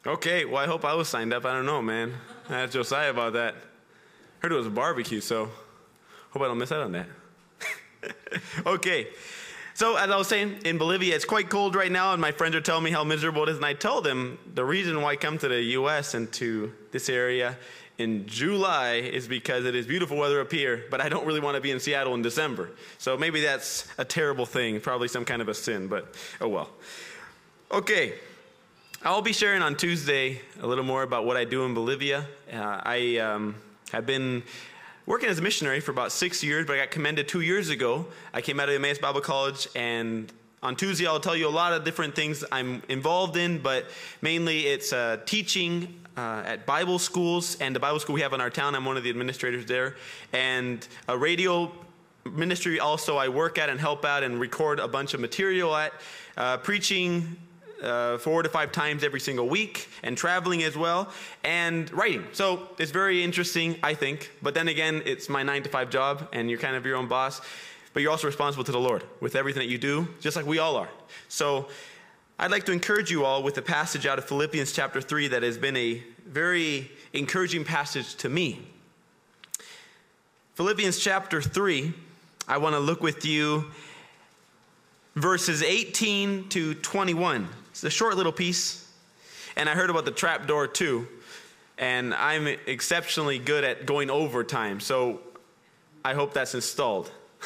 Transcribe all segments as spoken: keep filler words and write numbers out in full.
Okay, well, I hope I was signed up. I don't know, man. I asked Josiah about that. Heard it was a barbecue, so hope I don't miss out on that. Okay, so as I was saying, in Bolivia, it's quite cold right now, and my friends are telling me how miserable it is, and I told them the reason why I come to the U S and to this area in July is because it is beautiful weather up here, but I don't really want to be in Seattle in December. So maybe that's a terrible thing, probably some kind of a sin, but oh well. Okay. I'll be sharing on Tuesday a little more about what I do in Bolivia. Uh, I um, have been working as a missionary for about six years, but I got commended two years ago. I came out of Emmaus Bible College, and on Tuesday I'll tell you a lot of different things I'm involved in, but mainly it's uh, teaching uh, at Bible schools, and the Bible school we have in our town, I'm one of the administrators there, and a radio ministry also I work at and help out and record a bunch of material at, uh, preaching Uh, four to five times every single week, and traveling as well, and writing. So it's very interesting, I think. But then again, it's my nine to five job, and you're kind of your own boss. But you're also responsible to the Lord with everything that you do, just like we all are. So I'd like to encourage you all with a passage out of Philippians chapter three that has been a very encouraging passage to me. Philippians chapter three, I want to look with you verses eighteen to twenty-one. It's a short little piece, and I heard about the trap door too, and I'm exceptionally good at going overtime, so I hope that's installed.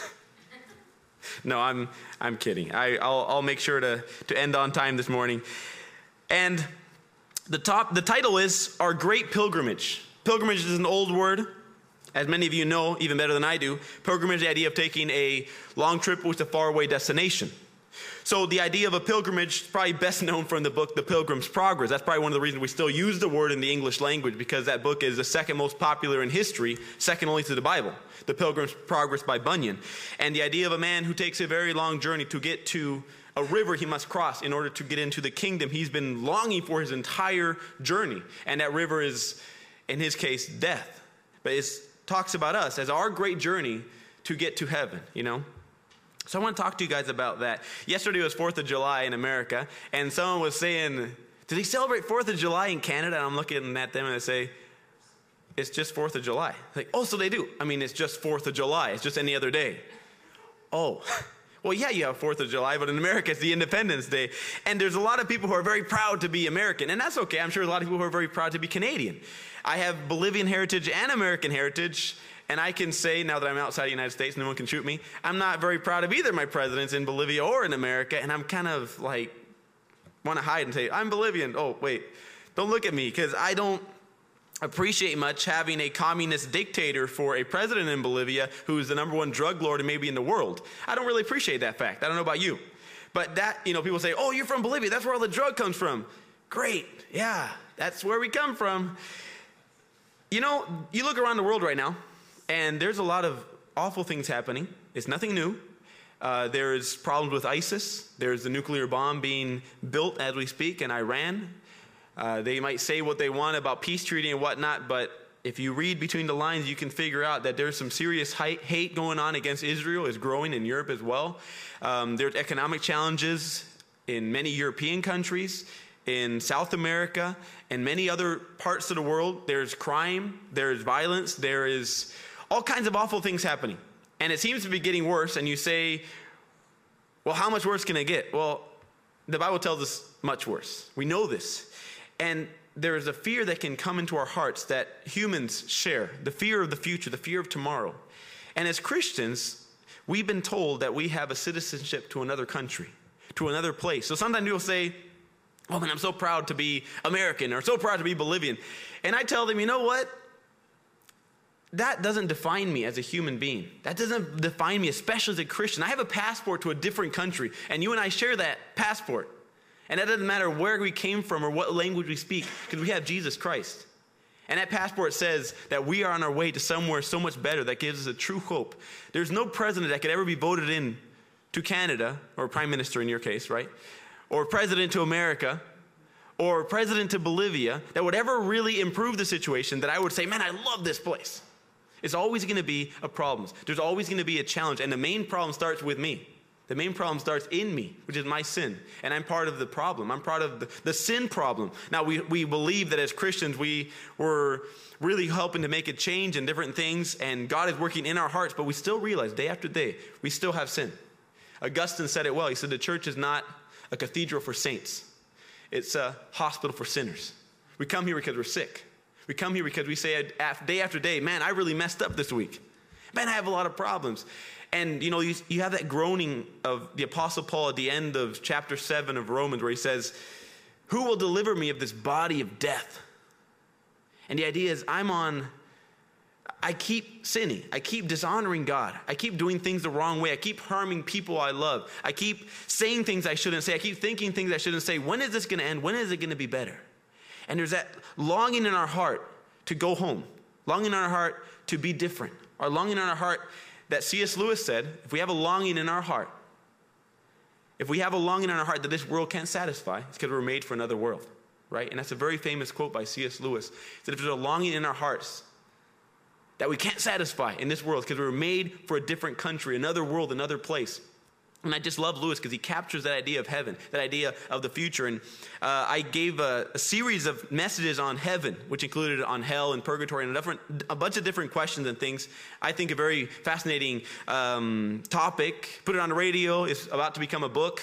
No, I'm I'm kidding. I, I'll I'll make sure to to end on time this morning. And the top the title is Our Great Pilgrimage. Pilgrimage is an old word, as many of you know, even better than I do. Pilgrimage is the idea of taking a long trip with a faraway destination. So the idea of a pilgrimage is probably best known from the book The Pilgrim's Progress. That's probably one of the reasons we still use the word in the English language, because that book is the second most popular in history, second only to the Bible, The Pilgrim's Progress by Bunyan. And the idea of a man who takes a very long journey to get to a river he must cross in order to get into the kingdom he's been longing for his entire journey. And that river is, in his case, death. But it talks about us as our great journey to get to heaven, you know. So I want to talk to you guys about that. Yesterday was fourth of July in America, and someone was saying, do they celebrate fourth of July in Canada? And I'm looking at them and I say, it's just fourth of July. Like, oh, so they do. I mean, it's just fourth of July. It's just any other day. Oh, well, yeah, you have fourth of July, but in America, it's the Independence Day. And there's a lot of people who are very proud to be American, and that's okay. I'm sure a lot of people who are very proud to be Canadian. I have Bolivian heritage and American heritage, and I can say, now that I'm outside the United States, no one can shoot me, I'm not very proud of either my presidents in Bolivia or in America, and I'm kind of like, want to hide and say, I'm Bolivian. Oh, wait, don't look at me, because I don't appreciate much having a communist dictator for a president in Bolivia who is the number one drug lord and maybe in the world. I don't really appreciate that fact. I don't know about you. But that, you know, people say, oh, you're from Bolivia. That's where all the drug comes from. Great. Yeah, that's where we come from. You know, you look around the world right now, and there's a lot of awful things happening. It's nothing new. Uh, there's problems with ISIS. There's the nuclear bomb being built as we speak in Iran. Uh, they might say what they want about peace treaty and whatnot, but if you read between the lines, you can figure out that there's some serious hate going on against Israel. It's growing in Europe as well. Um, there's economic challenges in many European countries, in South America, and many other parts of the world. There's crime, there's violence, there is all kinds of awful things happening. And it seems to be getting worse, and you say, well, how much worse can it get? Well, the Bible tells us much worse. We know this. And there is a fear that can come into our hearts that humans share, the fear of the future, the fear of tomorrow. And as Christians, we've been told that we have a citizenship to another country, to another place. So sometimes people say, oh man, I'm so proud to be American, or so proud to be Bolivian. And I tell them, you know what? That doesn't define me as a human being. That doesn't define me, especially as a Christian. I have a passport to a different country, and you and I share that passport. And that doesn't matter where we came from or what language we speak, because we have Jesus Christ. And that passport says that we are on our way to somewhere so much better that gives us a true hope. There's no president that could ever be voted in to Canada, or prime minister in your case, right? Or president to America, or president to Bolivia, that would ever really improve the situation that I would say, man, I love this place. It's always going to be a problem. There's always going to be a challenge. And the main problem starts with me. The main problem starts in me, which is my sin. And I'm part of the problem. I'm part of the, the sin problem. Now, we, we believe that as Christians, we were really helping to make a change in different things, and God is working in our hearts, but we still realize day after day, we still have sin. Augustine said it well. He said the church is not a cathedral for saints. It's a hospital for sinners. We come here because we're sick. We come here because we say day after day, man, I really messed up this week. Man, I have a lot of problems. And, you know, you, you have that groaning of the Apostle Paul at the end of chapter seven of Romans where he says, who will deliver me of this body of death? And the idea is I'm on, I keep sinning. I keep dishonoring God. I keep doing things the wrong way. I keep harming people I love. I keep saying things I shouldn't say. I keep thinking things I shouldn't say. When is this going to end? When is it going to be better? And there's that longing in our heart to go home, longing in our heart to be different, or longing in our heart that C S Lewis said, if we have a longing in our heart, if we have a longing in our heart that this world can't satisfy, it's because we're made for another world, right? And that's a very famous quote by C S Lewis. That if there's a longing in our hearts that we can't satisfy in this world, because we were made for a different country, another world, another place. And I just love Lewis because he captures that idea of heaven, that idea of the future. And uh, I gave a, a series of messages on heaven, which included on hell and purgatory and a, different, a bunch of different questions and things. I think a very fascinating um, topic. Put it on the radio. It's about to become a book.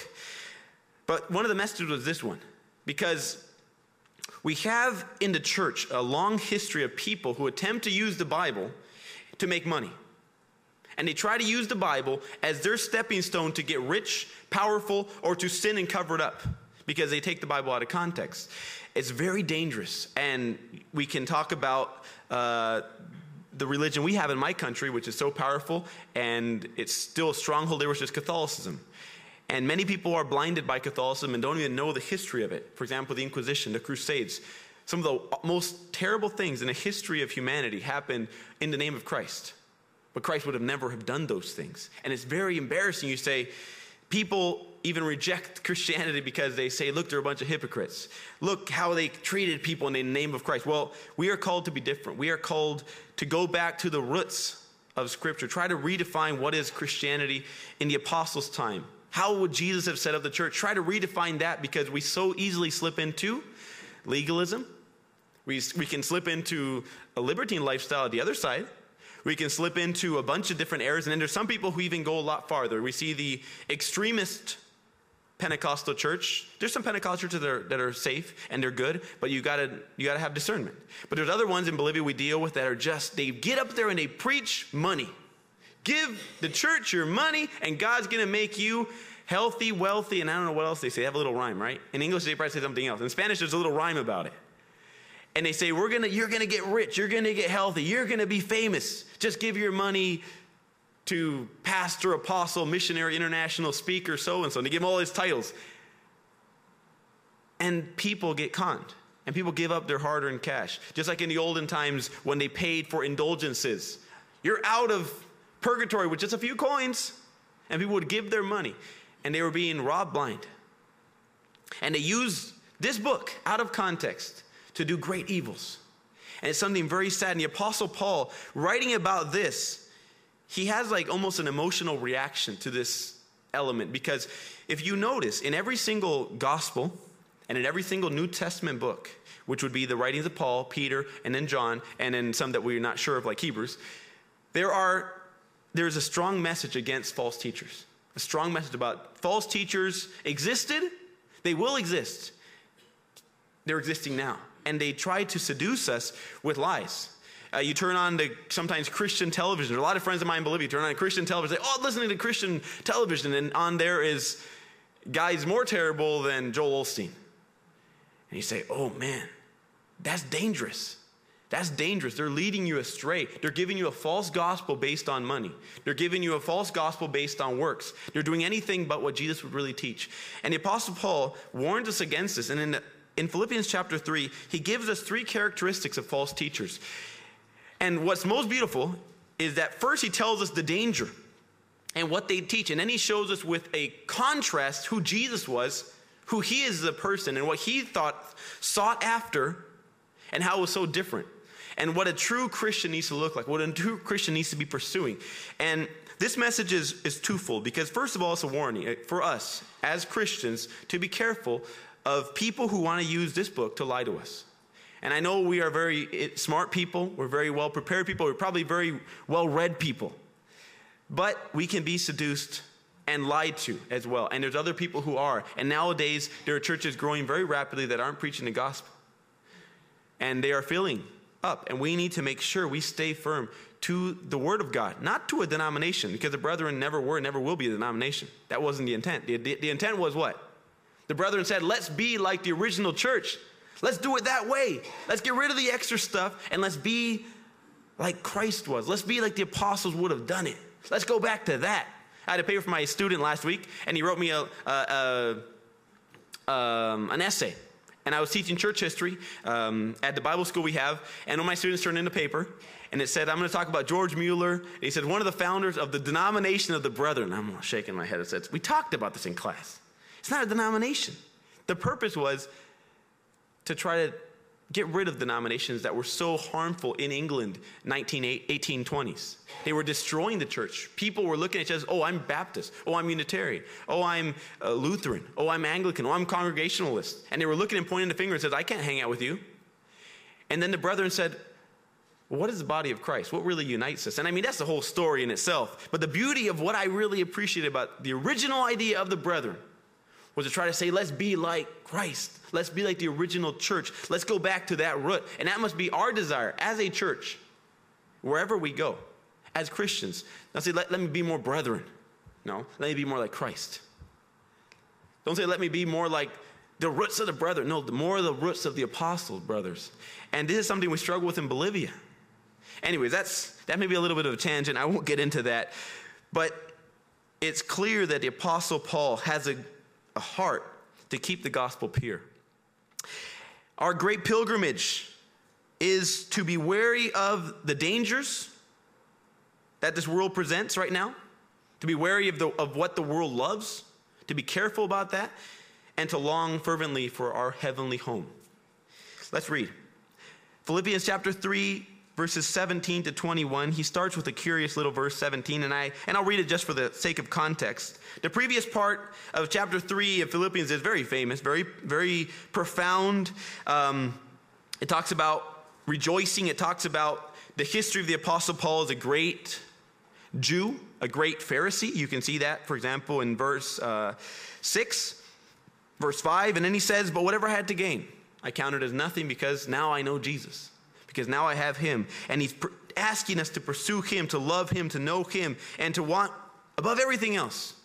But one of the messages was this one, because we have in the church a long history of people who attempt to use the Bible to make money. And they try to use the Bible as their stepping stone to get rich, powerful, or to sin and cover it up because they take the Bible out of context. It's very dangerous. And we can talk about uh, the religion we have in my country, which is so powerful, and it's still a stronghold there, which is Catholicism. And many people are blinded by Catholicism and don't even know the history of it. For example, the Inquisition, the Crusades. Some of the most terrible things in the history of humanity happened in the name of Christ. But Christ would have never have done those things. And it's very embarrassing. You say, people even reject Christianity because they say, look, they're a bunch of hypocrites. Look how they treated people in the name of Christ. Well, we are called to be different. We are called to go back to the roots of Scripture. Try to redefine what is Christianity in the apostles' time. How would Jesus have set up the church? Try to redefine that because we so easily slip into legalism. We, we can slip into a libertine lifestyle at the other side. We can slip into a bunch of different errors. And then there's some people who even go a lot farther. We see the extremist Pentecostal church. There's some Pentecostal churches that are, that are safe and they're good, but you gotta, you gotta have discernment. But there's other ones in Bolivia we deal with that are just, they get up there and they preach money. Give the church your money and God's gonna make you healthy, wealthy, and I don't know what else they say. They have a little rhyme, right? In English, they probably say something else. In Spanish, there's a little rhyme about it. And they say, we're gonna, you're gonna get rich, you're gonna get healthy, you're gonna be famous. Just give your money to pastor, apostle, missionary, international speaker, so-and-so. And they give them all these titles. And people get conned. And people give up their hard-earned cash. Just like in the olden times when they paid for indulgences. You're out of purgatory with just a few coins. And people would give their money. And they were being robbed blind. And they used this book out of context to do great evils. And it's something very sad. And the Apostle Paul, writing about this, he has like almost an emotional reaction to this element. Because if you notice, in every single gospel and in every single New Testament book, which would be the writings of Paul, Peter, and then John, and then some that we're not sure of like Hebrews, there are, there's a strong message against false teachers. A strong message about false teachers existed, they will exist. They're existing now. And they try to seduce us with lies. Uh, you turn on the sometimes Christian television. There are a lot of friends of mine in Bolivia turn on Christian television. Say, oh, listening to Christian television. And on there is guys more terrible than Joel Osteen. And you say, oh, man, that's dangerous. That's dangerous. They're leading you astray. They're giving you a false gospel based on money. They're giving you a false gospel based on works. They're doing anything but what Jesus would really teach. And the Apostle Paul warns us against this. And in the In Philippians chapter three, he gives us three characteristics of false teachers. And what's most beautiful is that first he tells us the danger and what they teach. And then he shows us with a contrast who Jesus was, who he is as a person, and what he thought, sought after, and how it was so different. And what a true Christian needs to look like, what a true Christian needs to be pursuing. And This message is, is twofold because, first of all, it's a warning for us as Christians to be careful of people who want to use this book to lie to us. And I know we are very smart people. We're very well prepared people. We're probably very well read people. But we can be seduced and lied to as well. And there's other people who are. And nowadays, there are churches growing very rapidly that aren't preaching the gospel. And they are filling up. And we need to make sure we stay firm to the word of God, not to a denomination, because the brethren never were, never will be a denomination. That wasn't the intent. The, the, the intent was what? The brethren said, let's be like the original church. Let's do it that way. Let's get rid of the extra stuff, and let's be like Christ was. Let's be like the apostles would have done it. Let's go back to that. I had to pay for my student last week, and he wrote me a, a, a um, an essay. And I was teaching church history um, at the Bible school we have, and one of my students turned in a paper, and it said, I'm going to talk about George Mueller. And he said, one of the founders of the denomination of the brethren. I'm shaking my head. It says, we talked about this in class. It's not a denomination. The purpose was to try to get rid of denominations that were so harmful in England, eighteen twenties. They were destroying the church. People were looking at each other, oh, I'm Baptist. Oh, I'm Unitarian. Oh, I'm uh, Lutheran. Oh, I'm Anglican. Oh, I'm Congregationalist. And they were looking and pointing the finger and said, I can't hang out with you. And then the brethren said, well, what is the body of Christ? What really unites us? And I mean, that's the whole story in itself. But the beauty of what I really appreciate about the original idea of the brethren was to try to say, let's be like Christ. Let's be like the original church. Let's go back to that root. And that must be our desire as a church, wherever we go, as Christians. Don't say, let, let me be more brethren. No, let me be more like Christ. Don't say, let me be more like the roots of the brethren. No, the more the roots of the apostles, brothers. And this is something we struggle with in Bolivia. Anyways, that's, that may be a little bit of a tangent. I won't get into that. But it's clear that the Apostle Paul has a a heart to keep the gospel pure. Our great pilgrimage is to be wary of the dangers that this world presents right now, to be wary of, the, of what the world loves, to be careful about that, and to long fervently for our heavenly home. Let's read. Philippians chapter three, verses seventeen to twenty-one. He starts with a curious little verse, seventeen, and, I, and I'll read it just for the sake of context. The previous part of chapter three of Philippians is very famous, very, very profound. Um, it talks about rejoicing. It talks about the history of the Apostle Paul as a great Jew, a great Pharisee. You can see that, for example, in verse uh, six, verse five. And then he says, but whatever I had to gain, I counted as nothing because now I know Jesus. Because now I have him, and he's pr- asking us to pursue him, to love him, to know him, and to want, above everything else,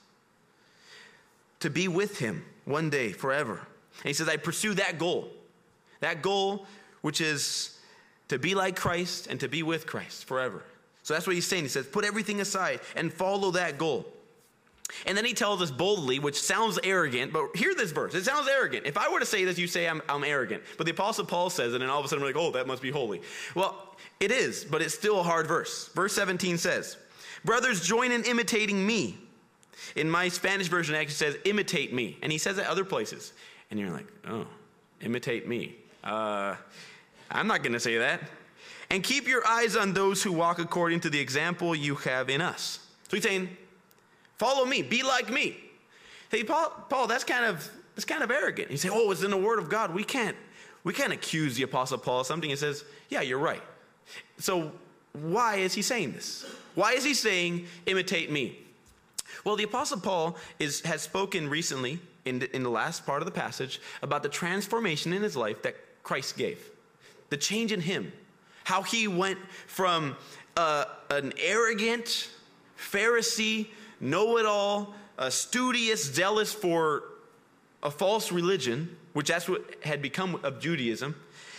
to be with him one day, forever. And he says, I pursue that goal. That goal, which is to be like Christ and to be with Christ forever. So that's what he's saying. He says, put everything aside and follow that goal. And then he tells us boldly, which sounds arrogant, but hear this verse. It sounds arrogant. If I were to say this, you say I'm, I'm arrogant. But the Apostle Paul says it, and all of a sudden we're like, oh, that must be holy. Well, it is, but it's still a hard verse. Verse seventeen says, brothers, join in imitating me. In my Spanish version, it actually says, imitate me. And he says that other places. And you're like, oh, imitate me. Uh, I'm not going to say that. And keep your eyes on those who walk according to the example you have in us. So he's saying, follow me, be like me. Hey, Paul, Paul, that's kind of that's kind of arrogant. You say, oh, it's in the Word of God. We can't we can't accuse the Apostle Paul of something. He says, yeah, you're right. So why is he saying this? Why is he saying, imitate me? Well, the Apostle Paul is has spoken recently in the, in the last part of the passage about the transformation in his life that Christ gave. The change in him. How he went from uh, an arrogant Pharisee, know-it-all, uh, studious, zealous for a false religion, which that's what had become of Judaism.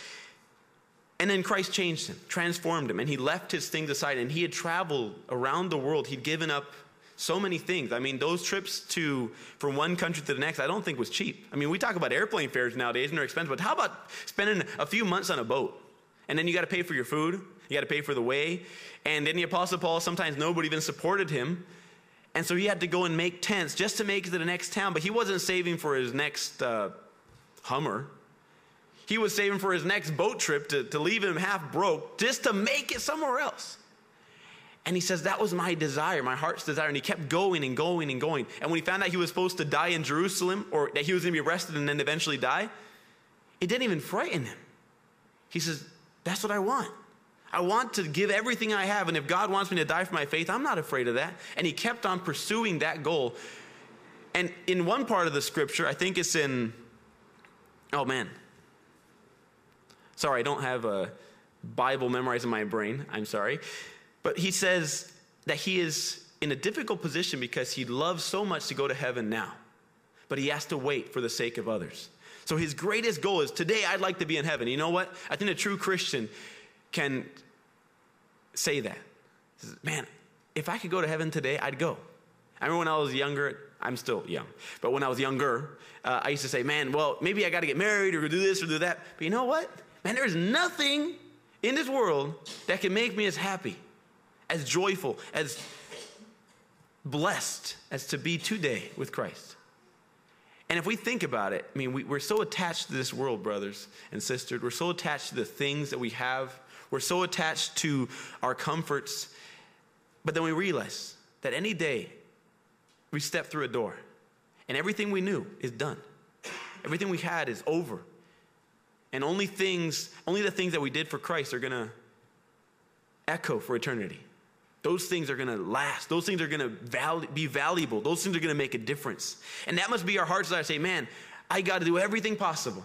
And then Christ changed him, transformed him, and he left his things aside, and he had traveled around the world. He'd given up so many things. I mean, those trips to from one country to the next, I don't think was cheap. I mean, we talk about airplane fares nowadays, and they're expensive, but how about spending a few months on a boat? And then you got to pay for your food, you got to pay for the way, and then the Apostle Paul, sometimes nobody even supported him. And so he had to go and make tents just to make it to the next town. But he wasn't saving for his next uh, Hummer. He was saving for his next boat trip to, to leave him half broke just to make it somewhere else. And he says, that was my desire, my heart's desire. And he kept going and going and going. And when he found out he was supposed to die in Jerusalem, or that he was going to be arrested and then eventually die, it didn't even frighten him. He says, that's what I want. I want to give everything I have. And if God wants me to die for my faith, I'm not afraid of that. And he kept on pursuing that goal. And in one part of the scripture, I think it's in, oh man. Sorry, I don't have a Bible memorized in my brain. I'm sorry. But he says that he is in a difficult position because he loves so much to go to heaven now. But he has to wait for the sake of others. So his greatest goal is, today I'd like to be in heaven. You know what? I think a true Christian can say that. He says, man, if I could go to heaven today, I'd go. I remember when I was younger, I'm still young, but when I was younger, uh, I used to say, man, well, maybe I got to get married or do this or do that. But you know what? Man, there's nothing in this world that can make me as happy, as joyful, as blessed as to be today with Christ. And if we think about it, I mean, we, we're so attached to this world, brothers and sisters. We're so attached to the things that we have. We're so attached to our comforts. But then we realize that any day we step through a door and everything we knew is done. Everything we had is over. And only things, only the things that we did for Christ are going to echo for eternity. Those things are going to last. Those things are going to val- be valuable. Those things are going to make a difference. And that must be our heart's desire. Say, man, I got to do everything possible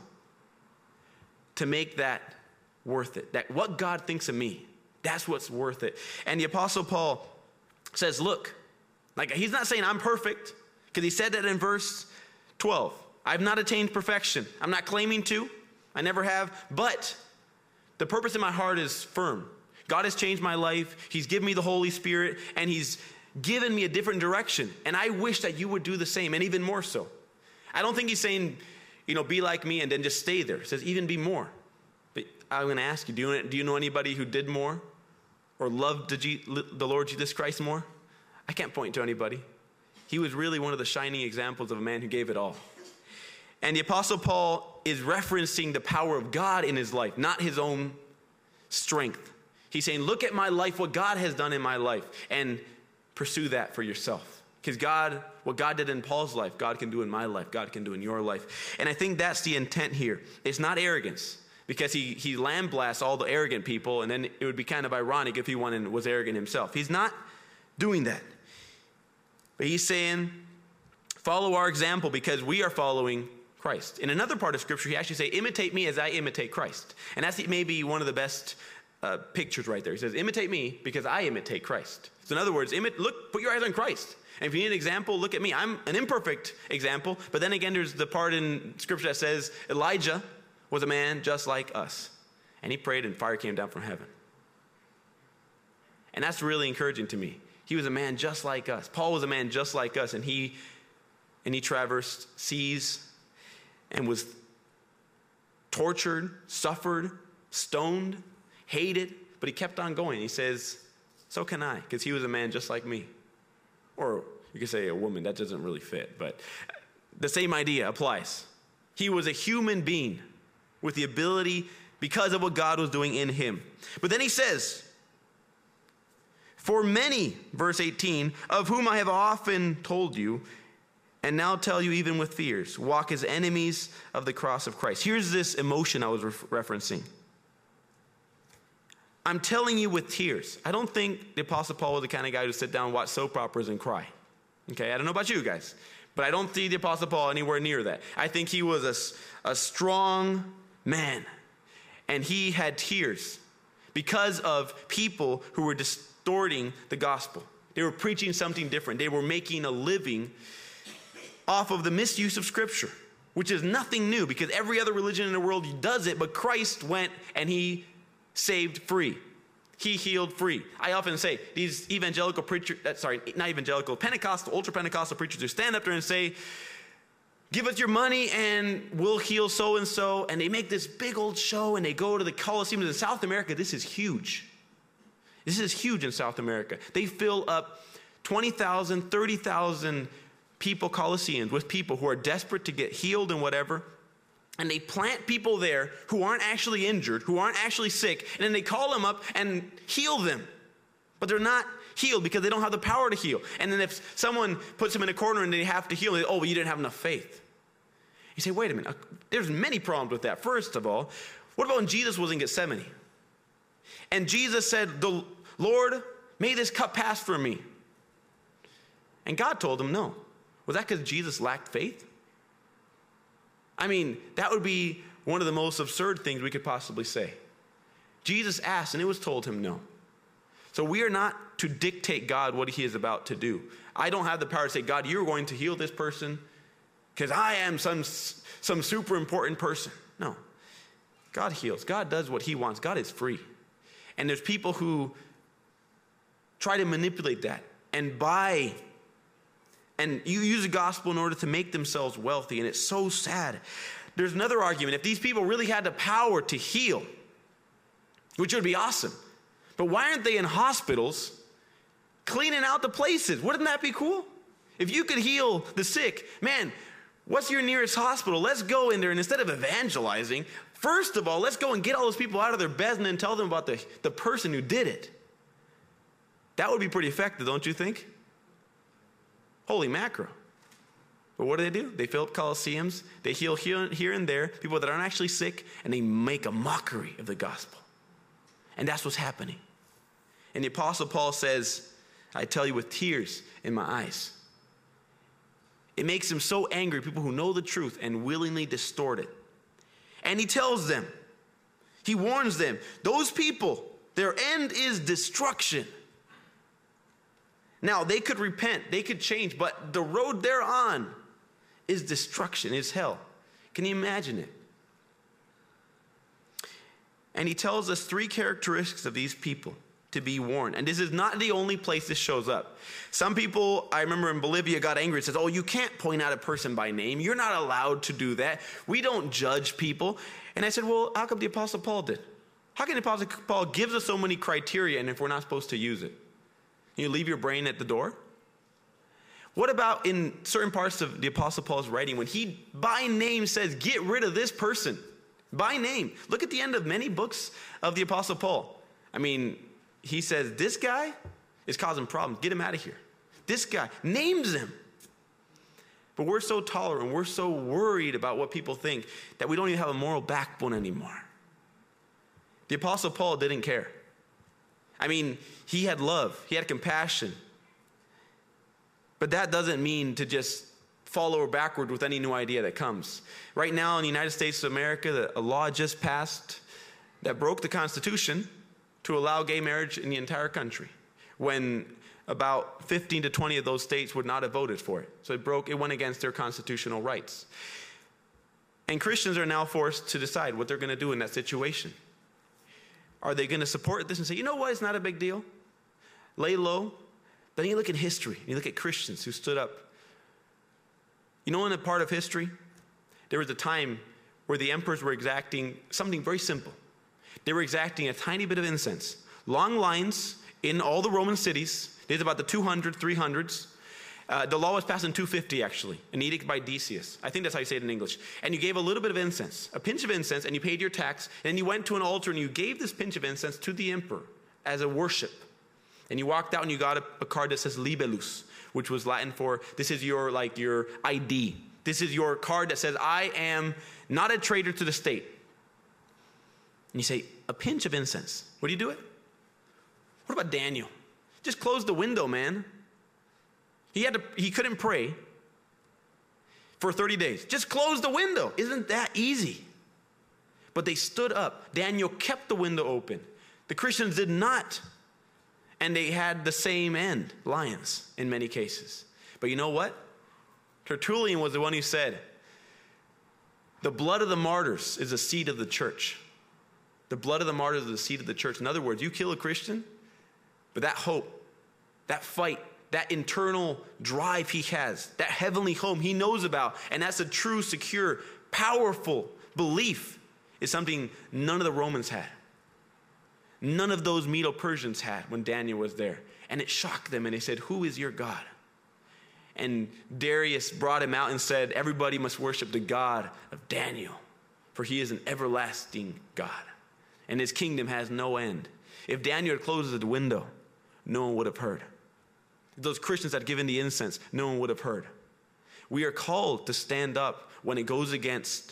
to make that worth it. That what God thinks of me, that's what's worth it. And the Apostle Paul says, look, like he's not saying I'm perfect, because he said that in verse twelve. I've not attained perfection. I'm not claiming to. I never have. But the purpose in my heart is firm. God has changed my life. He's given me the Holy Spirit, and he's given me a different direction. And I wish that you would do the same, and even more so. I don't think he's saying, you know, be like me and then just stay there. He says, even be more. But I'm going to ask you, do you, do you know anybody who did more or loved the, G, the Lord Jesus Christ more? I can't point to anybody. He was really one of the shining examples of a man who gave it all. And the Apostle Paul is referencing the power of God in his life, not his own strength. He's saying, look at my life, what God has done in my life, and pursue that for yourself. Because God, what God did in Paul's life, God can do in my life, God can do in your life. And I think that's the intent here. It's not arrogance, because he, he lamblasts all the arrogant people, and then it would be kind of ironic if he went and was arrogant himself. He's not doing that. But he's saying, follow our example, because we are following Christ. In another part of Scripture, he actually says, imitate me as I imitate Christ. And that's maybe one of the best Uh, pictures right there. He says, imitate me because I imitate Christ. So in other words, imi- look, put your eyes on Christ. And if you need an example, look at me. I'm an imperfect example. But then again, there's the part in Scripture that says Elijah was a man just like us. And he prayed and fire came down from heaven. And that's really encouraging to me. He was a man just like us. Paul was a man just like us. And he, and he traversed seas and was tortured, suffered, stoned, hated, but he kept on going. He says, so can I, because he was a man just like me. Or you could say a woman. That doesn't really fit, but the same idea applies. He was a human being with the ability, because of what God was doing in him. But then he says, for many, verse eighteen, of whom I have often told you, and now tell you even with fears, walk as enemies of the cross of Christ. Here's this emotion I was re- referencing. I'm telling you with tears. I don't think the Apostle Paul was the kind of guy who sit down and watch soap operas and cry. Okay, I don't know about you guys, but I don't see the Apostle Paul anywhere near that. I think he was a, a strong man, and he had tears because of people who were distorting the gospel. They were preaching something different. They were making a living off of the misuse of Scripture, which is nothing new, because every other religion in the world does it, but Christ went and he saved free. He healed free. I often say, these evangelical preachers, sorry, not evangelical, Pentecostal, ultra-Pentecostal preachers who stand up there and say, give us your money and we'll heal so-and-so. And they make this big old show and they go to the Colosseum. In South America, this is huge. This is huge in South America. They fill up twenty thousand, thirty thousand people, Colosseums, with people who are desperate to get healed and whatever. And they plant people there who aren't actually injured, who aren't actually sick, and then they call them up and heal them. But they're not healed because they don't have the power to heal. And then if someone puts them in a corner and they have to heal, they, oh, well, you didn't have enough faith. You say, wait a minute, there's many problems with that. First of all, what about when Jesus was in Gethsemane? And Jesus said, the Lord, may this cup pass from me. And God told him no. Was that because Jesus lacked faith? I mean, that would be one of the most absurd things we could possibly say. Jesus asked, and it was told him no. So we are not to dictate God what he is about to do. I don't have the power to say, God, you're going to heal this person because I am some, some super important person. No. God heals. God does what he wants. God is free. And there's people who try to manipulate that and buy and you use the gospel in order to make themselves wealthy. And it's so sad. There's another argument. If these people really had the power to heal, which would be awesome, but why aren't they in hospitals cleaning out the places? Wouldn't that be cool? If you could heal the sick, man, what's your nearest hospital? Let's go in there, and instead of evangelizing, first of all, let's go and get all those people out of their beds and then tell them about the, the person who did it. That would be pretty effective, don't you think? Holy macro. But what do they do? They fill up coliseums, they heal here, here and there, people that aren't actually sick, and they make a mockery of the gospel. And that's what's happening. And the Apostle Paul says, I tell you with tears in my eyes. It makes him so angry, people who know the truth and willingly distort it. And he tells them, he warns them, those people, their end is destruction. Now, they could repent, they could change, but the road they're on is destruction, is hell. Can you imagine it? And he tells us three characteristics of these people to be warned. And this is not the only place this shows up. Some people, I remember in Bolivia, got angry and says, oh, you can't point out a person by name. You're not allowed to do that. We don't judge people. And I said, well, how come the Apostle Paul did? How can the Apostle Paul gives us so many criteria, and if we're not supposed to use it? You leave your brain at the door? What about in certain parts of the Apostle Paul's writing when he by name says, get rid of this person? By name. Look at the end of many books of the Apostle Paul. I mean, he says, this guy is causing problems. Get him out of here. This guy names him. But we're so tolerant, we're so worried about what people think that we don't even have a moral backbone anymore. The Apostle Paul didn't care. I mean, he had love, he had compassion. But that doesn't mean to just follow backward with any new idea that comes. Right now in the United States of America, a law just passed that broke the Constitution to allow gay marriage in the entire country, when about fifteen to twenty of those states would not have voted for it. So it broke, it went against their constitutional rights. And Christians are now forced to decide what they're going to do in that situation. Are they going to support this and say, you know what, it's not a big deal? Lay low. Then you look at history, you look at Christians who stood up. You know, in a part of history, there was a time where the emperors were exacting something very simple. They were exacting a tiny bit of incense. Long lines in all the Roman cities. There's about the two hundred, three hundreds. Uh, the law was passed in two fifty, actually, an edict by Decius. I think that's how you say it in English. And you gave a little bit of incense, a pinch of incense, and you paid your tax. And you went to an altar and you gave this pinch of incense to the emperor as a worship. And you walked out and you got a, a card that says libellus, which was Latin for, this is your, like, your I D. This is your card that says, I am not a traitor to the state. And you say, a pinch of incense. What do you do it? What about Daniel? Just close the window, man. He had to, he couldn't pray for thirty days. Just close the window. Isn't that easy? But they stood up. Daniel kept the window open. The Christians did not. And they had the same end, lions, in many cases. But you know what? Tertullian was the one who said, the blood of the martyrs is the seed of the church. The blood of the martyrs is the seed of the church. In other words, you kill a Christian, but that hope, that fight, that internal drive he has, that heavenly home he knows about, and that's a true, secure, powerful belief, is something none of the Romans had. None of those Medo-Persians had when Daniel was there. And it shocked them, and they said, who is your God? And Darius brought him out and said, everybody must worship the God of Daniel, for he is an everlasting God, and his kingdom has no end. If Daniel closes the window, no one would have heard. Those Christians that give in the incense, no one would have heard. We are called to stand up when it goes against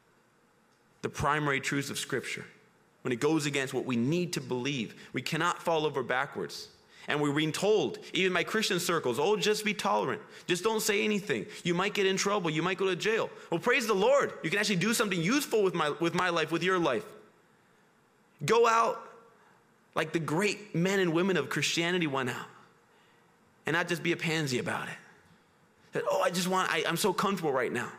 the primary truths of Scripture, when it goes against what we need to believe. We cannot fall over backwards. And we're being told, even by Christian circles, oh, just be tolerant. Just don't say anything. You might get in trouble. You might go to jail. Well, praise the Lord. You can actually do something useful with my, with my life, with your life. Go out like the great men and women of Christianity went out. And not just be a pansy about it. That, oh, I just want, I, I'm so comfortable right now.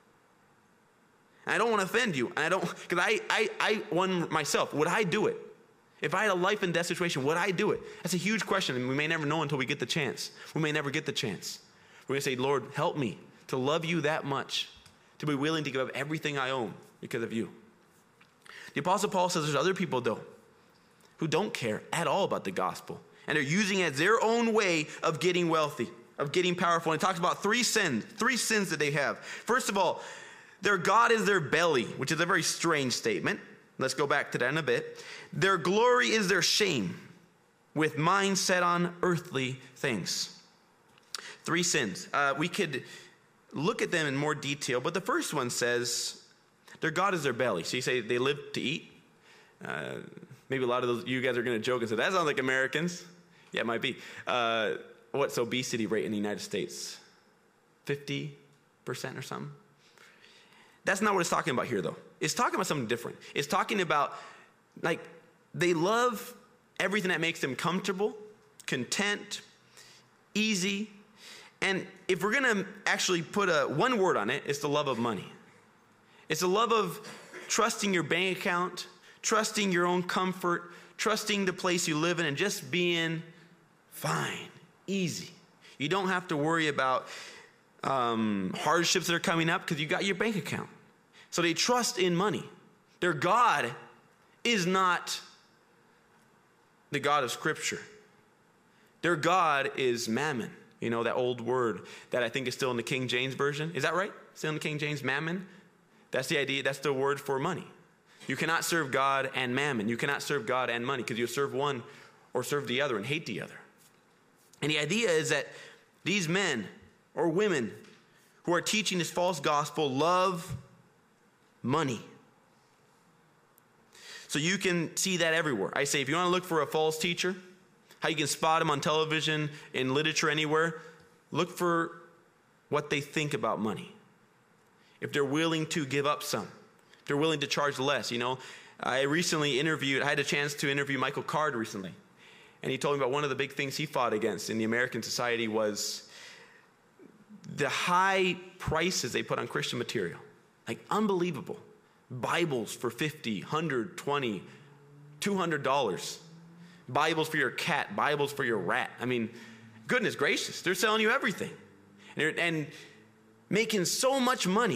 And I don't want to offend you. And I don't, because I, I, I, one myself, would I do it? If I had a life and death situation, would I do it? That's a huge question, and we may never know until we get the chance. We may never get the chance. We're going to say, Lord, help me to love you that much, to be willing to give up everything I own because of you. The Apostle Paul says there's other people, though, who don't care at all about the gospel, and they're using it as their own way of getting wealthy, of getting powerful. And he talks about three sins, three sins that they have. First of all, their God is their belly, which is a very strange statement. Let's go back to that in a bit. Their glory is their shame, with mind set on earthly things. Three sins. Uh, we could look at them in more detail, but the first one says their God is their belly. So you say they live to eat. Uh, maybe a lot of those, you guys are going to joke and say, that sounds like Americans. Yeah, it might be. Uh, what's the obesity rate in the United States? fifty percent or something? That's not what it's talking about here, though. It's talking about something different. It's talking about, like, they love everything that makes them comfortable, content, easy. And if we're going to actually put a one word on it, it's the love of money. It's the love of trusting your bank account, trusting your own comfort, trusting the place you live in, and just being fine, easy. You don't have to worry about um, hardships that are coming up because you got your bank account. So they trust in money. Their God is not the God of Scripture. Their God is mammon. You know, that old word that I think is still in the King James Version. Is that right? Still in the King James, mammon? That's the idea. That's the word for money. You cannot serve God and mammon. You cannot serve God and money because you serve one or serve the other and hate the other. And the idea is that these men or women who are teaching this false gospel love money. So you can see that everywhere. I say if you want to look for a false teacher, how you can spot them on television, in literature, anywhere, look for what they think about money. If they're willing to give up some, if they're willing to charge less. You know, I recently interviewed, I had a chance to interview Michael Card recently. And he told me about one of the big things he fought against in the American society was the high prices they put on Christian material. Like unbelievable. Bibles for fifty dollars, one hundred dollars, twenty dollars, two hundred dollars. Bibles for your cat, Bibles for your rat. I mean, goodness gracious, they're selling you everything. And, and making so much money.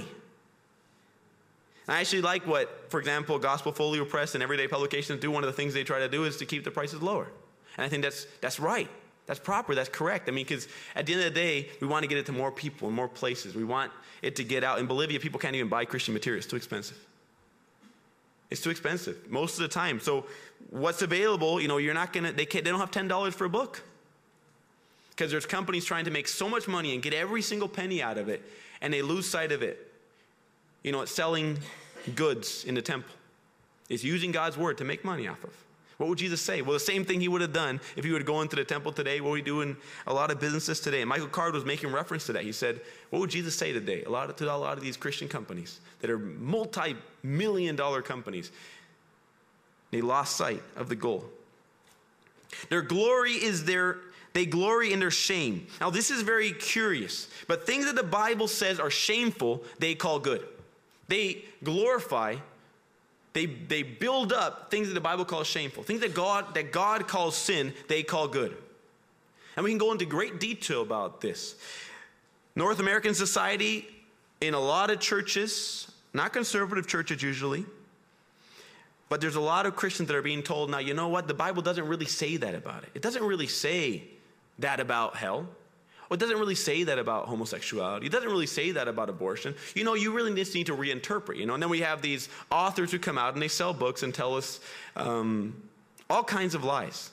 I actually like what, for example, Gospel Folio Press and Everyday Publications do. One of the things they try to do is to keep the prices lower. And I think that's that's right. That's proper. That's correct. I mean, because at the end of the day, we want to get it to more people and more places. We want it to get out. In Bolivia, people can't even buy Christian material. It's too expensive. It's too expensive most of the time. So what's available, you know, you're not going to, they can't, they don't have ten dollars for a book. Because there's companies trying to make so much money and get every single penny out of it, and they lose sight of it. You know, it's selling goods in the temple. It's using God's word to make money off of. What would Jesus say? Well, the same thing he would have done if he would go into the temple today, what we do in a lot of businesses today. And Michael Card was making reference to that. He said, what would Jesus say today? A lot of, to a lot of these Christian companies that are multi-million dollar companies. They lost sight of the goal. Their glory is their, they glory in their shame. Now, this is very curious. But things that the Bible says are shameful, they call good. They glorify They, they build up things that the Bible calls shameful. Things that God, that God calls sin, they call good. And we can go into great detail about this. North American society, in a lot of churches, not conservative churches usually, but there's a lot of Christians that are being told, now, you know what? The Bible doesn't really say that about it. It doesn't really say that about hell. Well, it doesn't really say that about homosexuality. It doesn't really say that about abortion. You know, you really just need to reinterpret, you know. And then we have these authors who come out and they sell books and tell us um, all kinds of lies.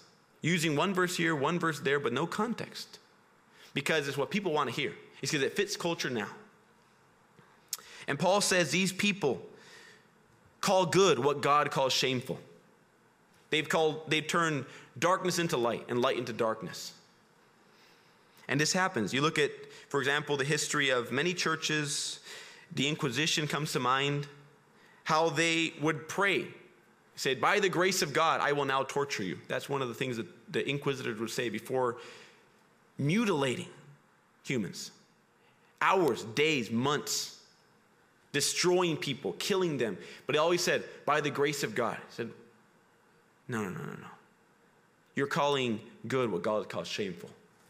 using one verse here, one verse there, but no context. Because it's what people want to hear. It's because it fits culture now. And Paul says these people call good what God calls shameful. They've called, they've turned darkness into light and light into darkness. And this happens. You look at, for example, the history of many churches. The Inquisition comes to mind. How they would pray. Said, by the grace of God, I will now torture you. That's one of the things that the inquisitors would say before mutilating humans. Hours, days, months, destroying people, killing them. But he always said, by the grace of God. He said, no, no, no, no, no. You're calling good what God calls shameful.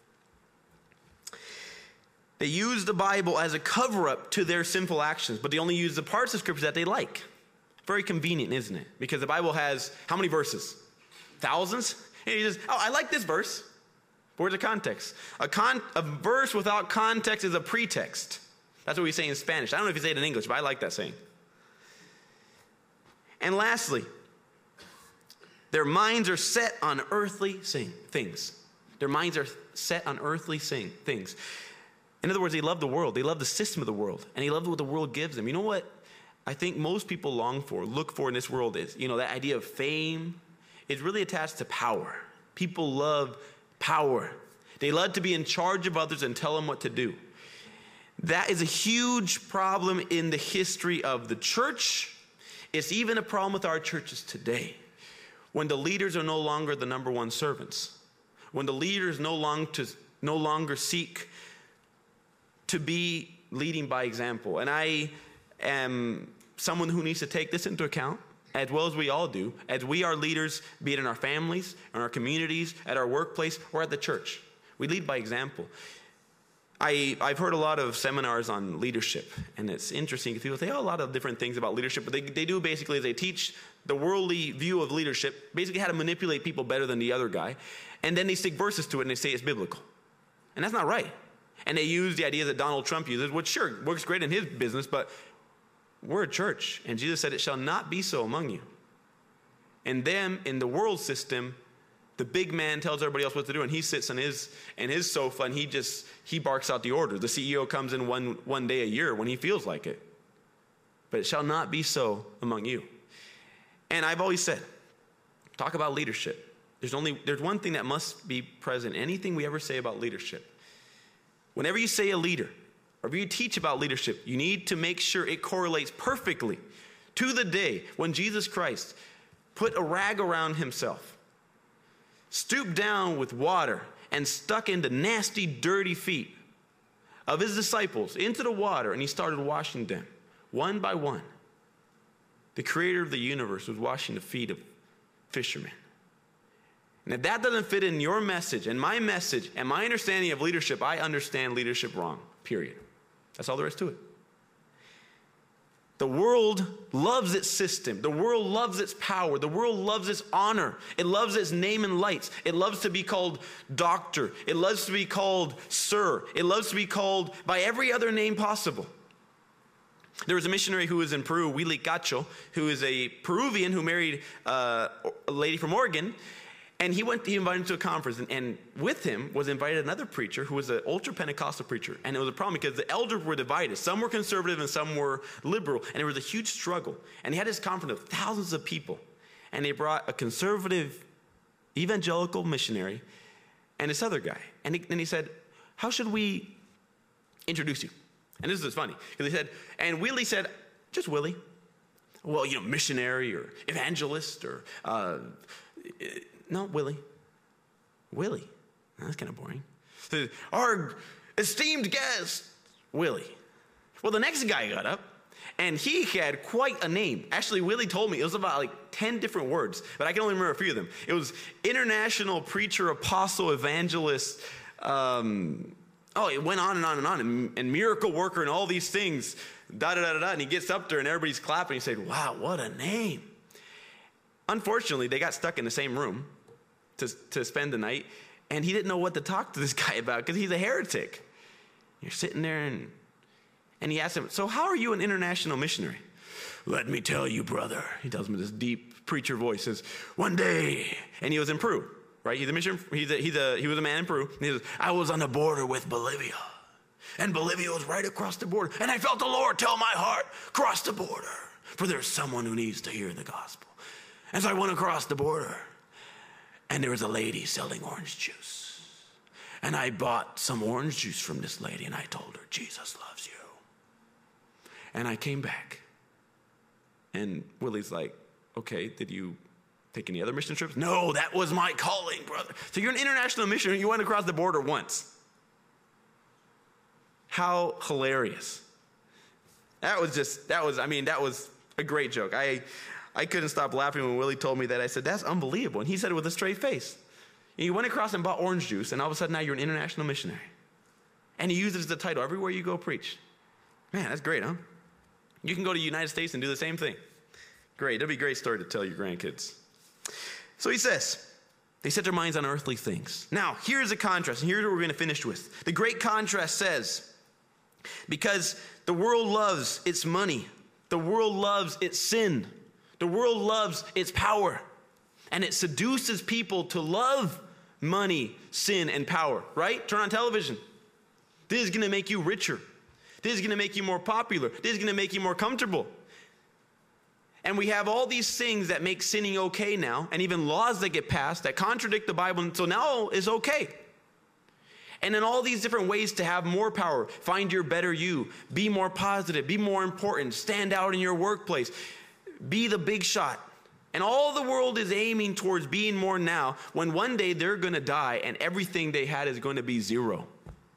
They use the Bible as a cover-up to their sinful actions, but they only use the parts of Scripture that they like. Very convenient, isn't it? Because the Bible has how many verses? Thousands? And you just, oh, I like this verse. Where's the context? A, con- a verse without context is a pretext. That's what we say in Spanish. I don't know if you say it in English, but I like that saying. And lastly, their minds are set on earthly things. Their minds are set on earthly things. In other words, they love the world. They love the system of the world. And they love what the world gives them. You know what I think most people long for, look for in this world is, you know, that idea of fame is really attached to power. People love power. They love to be in charge of others and tell them what to do. That is a huge problem in the history of the church. It's even a problem with our churches today. When the leaders are no longer the number one servants. When the leaders no longer, to, no longer seek to be leading by example. And I am someone who needs to take this into account, as well as we all do, as we are leaders, be it in our families, in our communities, at our workplace, or at the church. We lead by example. I, I've heard a lot of seminars on leadership, and it's interesting because people say, oh, a lot of different things about leadership, but they, they do basically is they teach the worldly view of leadership, basically how to manipulate people better than the other guy, and then they stick verses to it and they say it's biblical. And that's not right. And they use the idea that Donald Trump uses, which sure works great in his business, but we're a church, and Jesus said, it shall not be so among you. And them, in the world system, the big man tells everybody else what to do, and he sits on his in his sofa, and he just, he barks out the orders. The C E O comes in one, one day a year when he feels like it. But it shall not be so among you. And I've always said, talk about leadership. There's only, there's one thing that must be present. Anything we ever say about leadership. Whenever you say a leader, or if you teach about leadership, you need to make sure it correlates perfectly to the day when Jesus Christ put a rag around himself, stooped down with water, and stuck into nasty, dirty feet of his disciples into the water, and he started washing them one by one. The creator of the universe was washing the feet of fishermen. And if that doesn't fit in your message and my message and my understanding of leadership, I understand leadership wrong, period. That's all there is to it. The world loves its system. The world loves its power. The world loves its honor. It loves its name and lights. It loves to be called doctor. It loves to be called sir. It loves to be called by every other name possible. There was a missionary who was in Peru, Willy Cacho, who is a Peruvian who married uh, a lady from Oregon. And he went, he invited him to a conference, and, and with him was invited another preacher who was an ultra-Pentecostal preacher. And it was a problem because the elders were divided. Some were conservative and some were liberal. And there was a huge struggle. And he had this conference of thousands of people. And they brought a conservative evangelical missionary and this other guy. And he, and he said, how should we introduce you? And this is funny. Because he said, and Willie said, just Willie. Well, you know, missionary or evangelist or... Uh, No, Willie. Willie. That's kind of boring. So, our esteemed guest, Willie. Well, the next guy got up, and he had quite a name. Actually, Willie told me it was about like ten different words, but I can only remember a few of them. It was international preacher, apostle, evangelist. Um, oh, it went on and on and on, and, and miracle worker, and all these things. Da da da da da. And he gets up there, and everybody's clapping. He said, "Wow, what a name!" Unfortunately, they got stuck in the same room to, to spend the night, and he didn't know what to talk to this guy about because he's a heretic. You're sitting there, and, and he asked him, so how are you an international missionary? Let me tell you, brother. He tells me this deep preacher voice says, one day, and he was in Peru. right? He's a mission. He's a, he's a, he was a man in Peru. He says, I was on the border with Bolivia. And Bolivia was right across the border. And I felt the Lord tell my heart, cross the border. For there's someone who needs to hear the gospel. And so I went across the border. And there was a lady selling orange juice. And I bought some orange juice from this lady. And I told her, Jesus loves you. And I came back. And Willie's like, okay, did you take any other mission trips? No, that was my calling, brother. So you're an international missionary. You went across the border once. How hilarious. That was just, that was, I mean, that was a great joke. I I couldn't stop laughing when Willie told me that. I said, that's unbelievable. And he said it with a straight face. And you went across and bought orange juice, and all of a sudden now you're an international missionary. And he uses the title, everywhere you go, preach. Man, that's great, huh? You can go to the United States and do the same thing. Great. That'd be a great story to tell your grandkids. So he says, they set their minds on earthly things. Now, here's a contrast, and here's what we're going to finish with. The great contrast says, because the world loves its money, the world loves its sin, the world loves its power, and it seduces people to love money, sin, and power, right? Turn on television. This is going to make you richer. This is going to make you more popular. This is going to make you more comfortable. And we have all these things that make sinning okay now, and even laws that get passed that contradict the Bible, and so now it's okay. And in all these different ways to have more power, find your better you, be more positive, be more important, stand out in your workplace, be the big shot. And all the world is aiming towards being more now, when one day they're going to die and everything they had is going to be zero.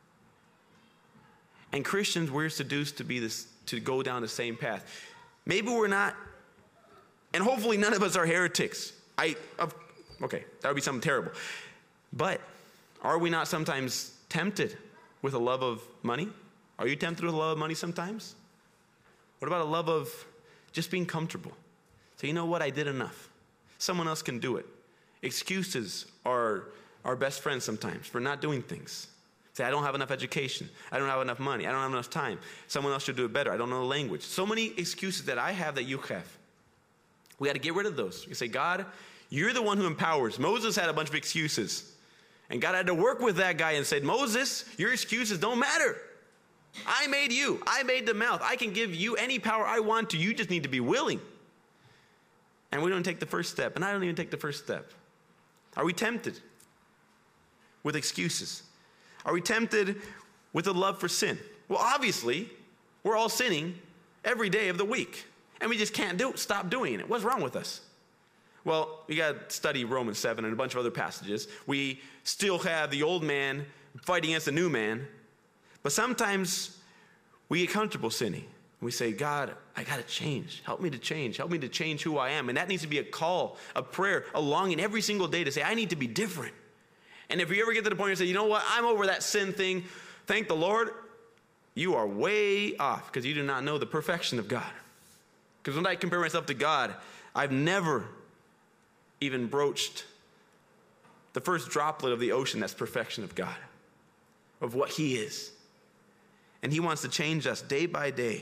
And Christians, we're seduced to be this, to go down the same path. Maybe we're not, and hopefully none of us are heretics. I, okay, that would be something terrible. But are we not sometimes tempted with a love of money? Are you tempted with a love of money sometimes? What about a love of just being comfortable? So you know what, I did enough. Someone else can do it. Excuses are our best friends sometimes for not doing things. Say, I don't have enough education. I don't have enough money. I don't have enough time. Someone else should do it better. I don't know the language. So many excuses that I have that you have. We got to get rid of those. You say, God, you're the one who empowers. Moses had a bunch of excuses. And God had to work with that guy and said, Moses, your excuses don't matter. I made you. I made the mouth. I can give you any power I want to. You just need to be willing. And we don't take the first step. And I don't even take the first step. Are we tempted with excuses? Are we tempted with a love for sin? Well, obviously, we're all sinning every day of the week. And we just can't do, stop doing it. What's wrong with us? Well, we got to study Romans seven and a bunch of other passages. We still have the old man fighting against the new man. But sometimes we get comfortable sinning. We say, God, I got to change. Help me to change. Help me to change who I am. And that needs to be a call, a prayer, a longing every single day to say, I need to be different. And if you ever get to the point where you say, you know what, I'm over that sin thing, thank the Lord, you are way off because you do not know the perfection of God. Because when I compare myself to God, I've never even broached the first droplet of the ocean that's perfection of God, of what He is. And He wants to change us day by day.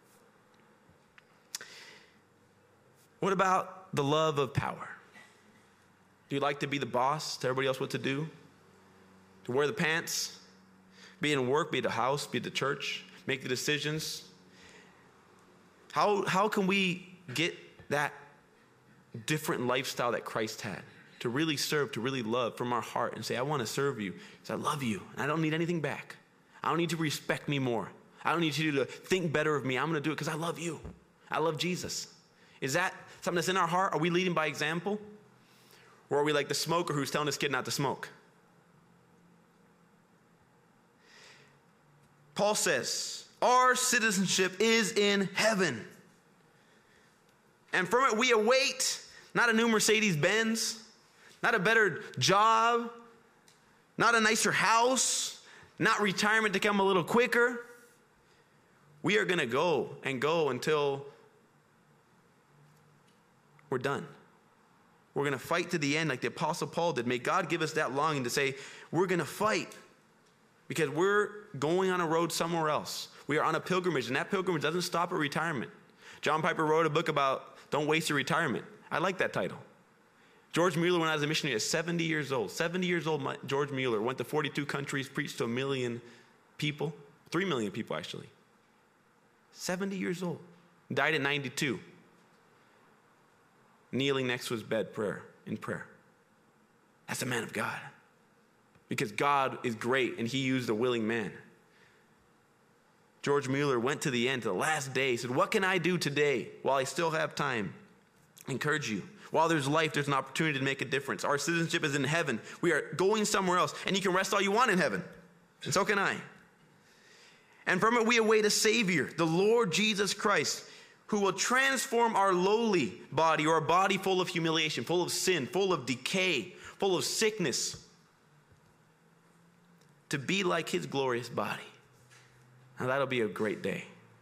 What about the love of power? Do you like to be the boss, tell everybody else what to do? To wear the pants? Be in work, be at the house, be at the church, make the decisions? How, how can we get that different lifestyle that Christ had? To really serve, to really love from our heart and say, I want to serve you because I love you and I don't need anything back. I don't need you to respect me more. I don't need you to think better of me. I'm going to do it because I love you. I love Jesus. Is that something that's in our heart? Are we leading by example? Or are we like the smoker who's telling his kid not to smoke? Paul says, our citizenship is in heaven. And from it we await not a new Mercedes-Benz, not a better job, not a nicer house, not retirement to come a little quicker. We are going to go and go until we're done. We're going to fight to the end like the Apostle Paul did. May God give us that longing to say, we're going to fight because we're going on a road somewhere else. We are on a pilgrimage, and that pilgrimage doesn't stop at retirement. John Piper wrote a book about don't waste your retirement. I like that title. George Mueller went out as a missionary at seventy years old. seventy years old, George Mueller went to forty-two countries, preached to a million people, three million people actually. seventy years old. Died at ninety-two. Kneeling next to his bed prayer in prayer. That's a man of God. Because God is great and he used a willing man. George Mueller went to the end, to the last day. He said, what can I do today while I still have time? I encourage you. While there's life, there's an opportunity to make a difference. Our citizenship is in heaven. We are going somewhere else. And you can rest all you want in heaven. And so can I. And from it we await a Savior, the Lord Jesus Christ, who will transform our lowly body, or a body full of humiliation, full of sin, full of decay, full of sickness, to be like his glorious body. Now that'll be a great day.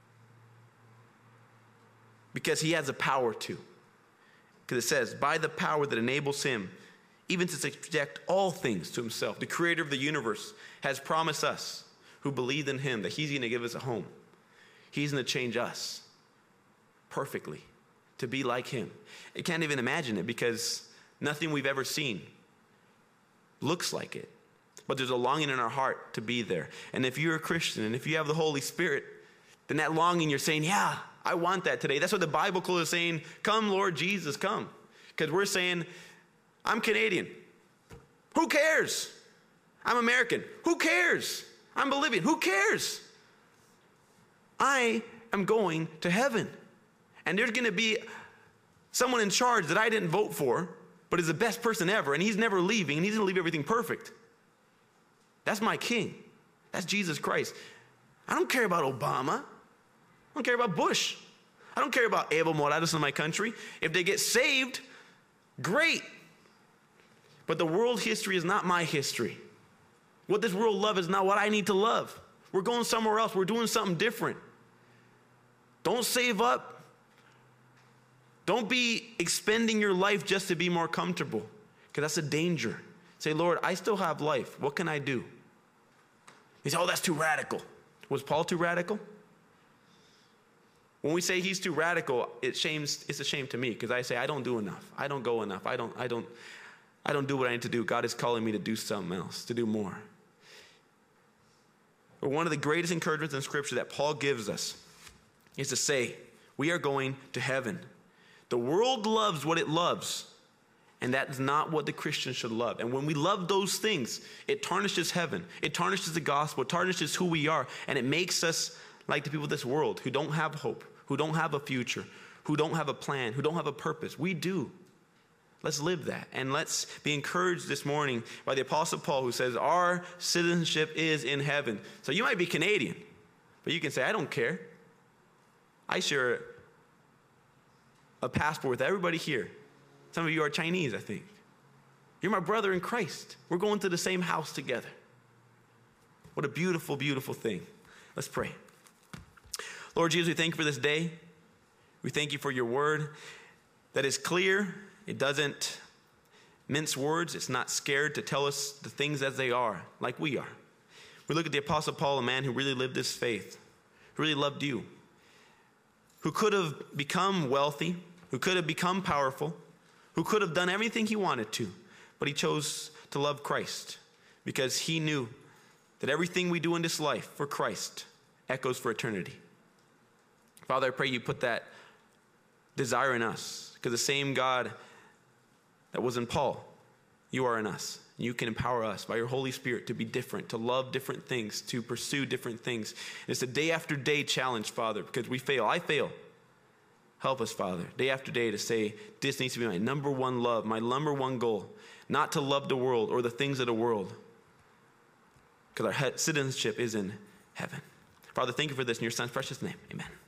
Because he has the power to. Because it says, by the power that enables him even to subject all things to himself, the creator of the universe has promised us who believe in him that he's going to give us a home. He's going to change us perfectly to be like him. I can't even imagine it because nothing we've ever seen looks like it. But there's a longing in our heart to be there. And if you're a Christian and if you have the Holy Spirit, then that longing, you're saying, yeah, I want that today. That's what the Bible is saying. Come, Lord Jesus, come. Because we're saying, I'm Canadian. Who cares? I'm American. Who cares? I'm Bolivian. Who cares? I am going to heaven. And there's going to be someone in charge that I didn't vote for, but is the best person ever. And he's never leaving. And he's going to leave everything perfect. That's my king. That's Jesus Christ. I don't care about Obama. I don't care about Bush. I don't care about Evo Morales in my country. If they get saved, great. But the world history is not my history. What this world loves is not what I need to love. We're going somewhere else. We're doing something different. Don't save up. Don't be expending your life just to be more comfortable, because that's a danger. Say, Lord, I still have life. What can I do? He said, oh, that's too radical. Was Paul too radical? When we say he's too radical, it shames, it's a shame to me, because I say I don't do enough. I don't go enough. I don't, I don't, I don't do what I need to do. God is calling me to do something else, to do more. But one of the greatest encouragements in Scripture that Paul gives us is to say, we are going to heaven. The world loves what it loves, and that's not what the Christian should love. And when we love those things, it tarnishes heaven. It tarnishes the gospel. It tarnishes who we are. And it makes us like the people of this world who don't have hope, who don't have a future, who don't have a plan, who don't have a purpose. We do. Let's live that. And let's be encouraged this morning by the Apostle Paul, who says our citizenship is in heaven. So you might be Canadian, but you can say, I don't care. I share a passport with everybody here. Some of you are Chinese, I think. You're my brother in Christ. We're going to the same house together. What a beautiful, beautiful thing. Let's pray. Lord Jesus, we thank you for this day. We thank you for your word that is clear. It doesn't mince words. It's not scared to tell us the things as they are, like we are. We look at the Apostle Paul, a man who really lived this faith, who really loved you, who could have become wealthy, who could have become powerful, who could have done everything he wanted to, but he chose to love Christ because he knew that everything we do in this life for Christ echoes for eternity. Father, I pray you put that desire in us, because the same God that was in Paul, you are in us. You can empower us by your Holy Spirit to be different, to love different things, to pursue different things. And it's a day after day challenge, Father, because we fail. I fail. Help us, Father, day after day to say, this needs to be my number one love, my number one goal, not to love the world or the things of the world, because our citizenship is in heaven. Father, thank you for this in your Son's precious name. Amen.